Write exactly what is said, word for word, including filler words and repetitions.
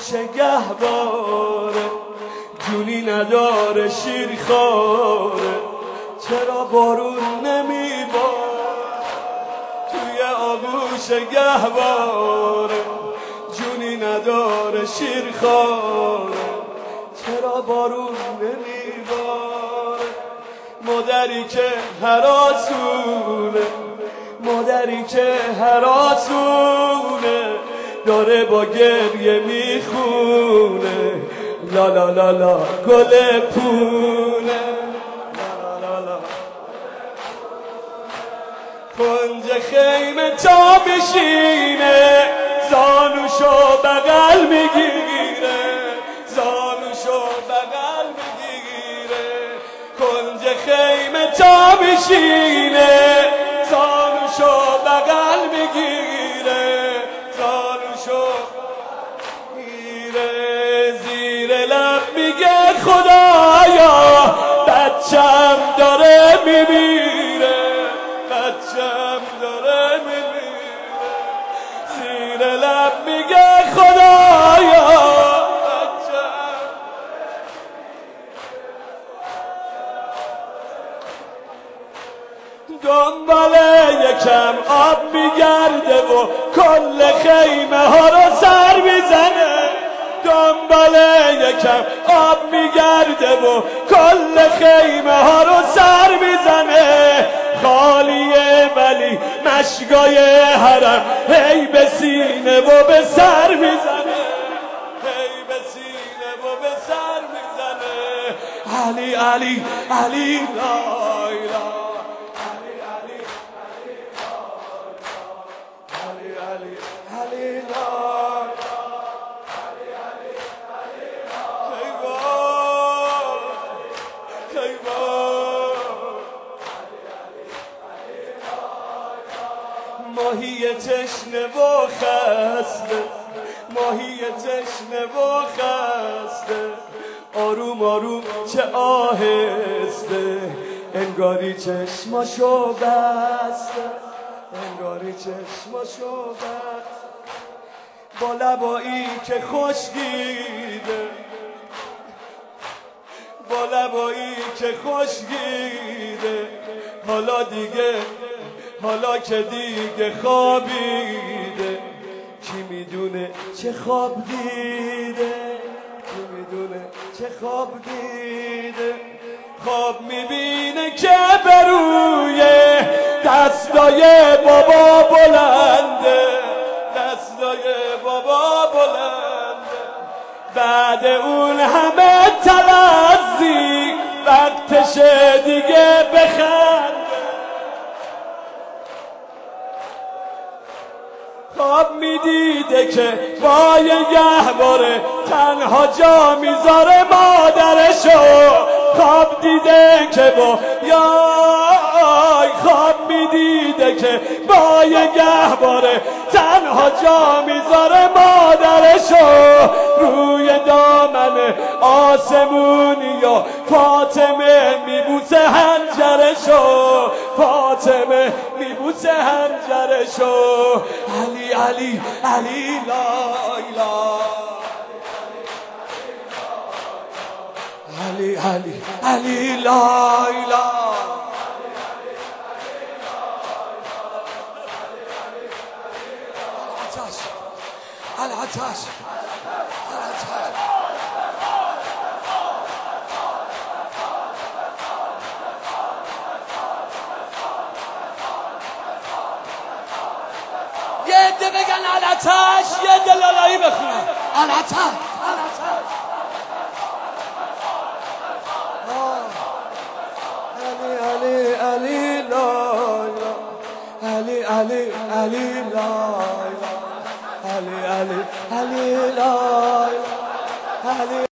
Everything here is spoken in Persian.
آغوش گهواره، جونی نداره شیرخواره. چرا بارون نمیباره توی آغوش گهواره، جونی نداره شیرخواره. چرا بارون نمیباره؟ مادری که هراسونه، مادری که هراسونه، داره با گریه میخونه. لا لا لا لا گل پونه، لا لا لا کنج خیمه تا بشینه، زانوشو بغل میگیره، زانوشو بغل میگیره. کنج خیمه تا بشینه، زانوشو بغل میگیره، زانوشو میگیره. زیر لب میگه خدایا بچم داره میمیره، بچم داره میمیره. زیر لب میگه خدایا بچم. دنبال یکم آب میگرده و کل خیمه ها رو سر میزنه. دنبال یکم آب میگرده و کل خیمه ها رو سر میزنه. خالیه ولی مشگای حرم هی به سینه و به سر میزنه، هی به سینه و به سر میزنه. علی علی علی لای لای، علی لای، ماهی تشنه و خسته، ماهی تشنه و خسته. آروم آروم چه آهسته، انگاری چشماشو بسته، انگاری چشماشو بسته. با لبایی که خشکیده، با لبایی که خشکیده. حالا دیگه، حالا که دیگه خوابیده، کی میدونه چه خواب دیده، کی میدونه چه خواب دیده. خواب میبینه که بروی دستای بابا بلنده، دستای بابا بلنده. بعد اون همه تلزی وقتشه دیگه بخنده. خواب میدیده که با یه گهواره تنها جا میذاره مادرشو. خواب دیده که با یای، خواب میدیده که با یه گهواره تنها جا میذاره مادرشو. روی دامن آسمونی یا فاطمه میبوسه هنجرشو، فاطمه میبوسه هنجرشو. علی علی علی لای لای، علی علی علی لای لای. العطش العطش العطش. یه عده بگن العطش، یه عده لالایی بخونن العطش العطش. علی علی لای علی علی علی لای علی علی علی لای علی